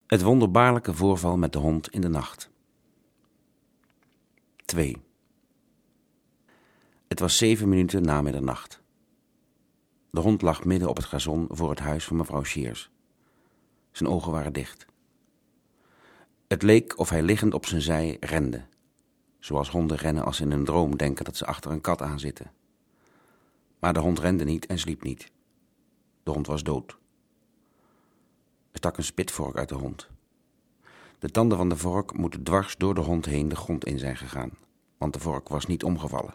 Het wonderbaarlijke voorval met de hond in de nacht. 2. Het was 7 minuten na middernacht. De hond lag midden op het gazon voor het huis van mevrouw Shears. Zijn ogen waren dicht. Het leek of hij liggend op zijn zij rende, zoals honden rennen als ze in een droom denken dat ze achter een kat aanzitten. Maar de hond rende niet en sliep niet. De hond was dood. Er stak een spitvork uit de hond. De tanden van de vork moeten dwars door de hond heen de grond in zijn gegaan, want de vork was niet omgevallen.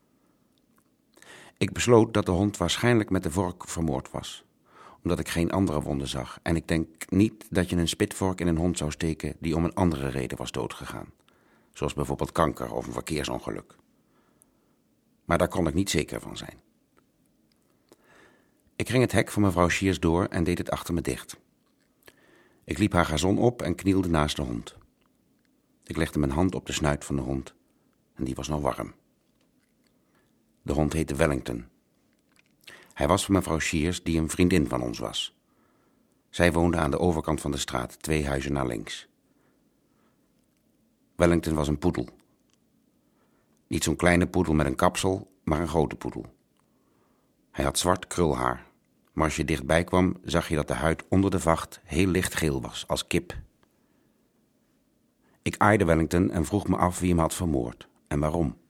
Ik besloot dat de hond waarschijnlijk met de vork vermoord was, omdat ik geen andere wonden zag. En ik denk niet dat je een spitvork in een hond zou steken die om een andere reden was doodgegaan, zoals bijvoorbeeld kanker of een verkeersongeluk. Maar daar kon ik niet zeker van zijn. Ik ging het hek van mevrouw Shears door en deed het achter me dicht. Ik liep haar gazon op en knielde naast de hond. Ik legde mijn hand op de snuit van de hond en die was nog warm. De hond heette Wellington. Hij was van mevrouw Shears, die een vriendin van ons was. Zij woonde aan de overkant van de straat, 2 huizen naar links. Wellington was een poedel. Niet zo'n kleine poedel met een kapsel, maar een grote poedel. Hij had zwart krulhaar, maar als je dichtbij kwam, zag je dat de huid onder de vacht heel licht geel was, als kip. Ik aaide Wellington en vroeg me af wie hem had vermoord en waarom.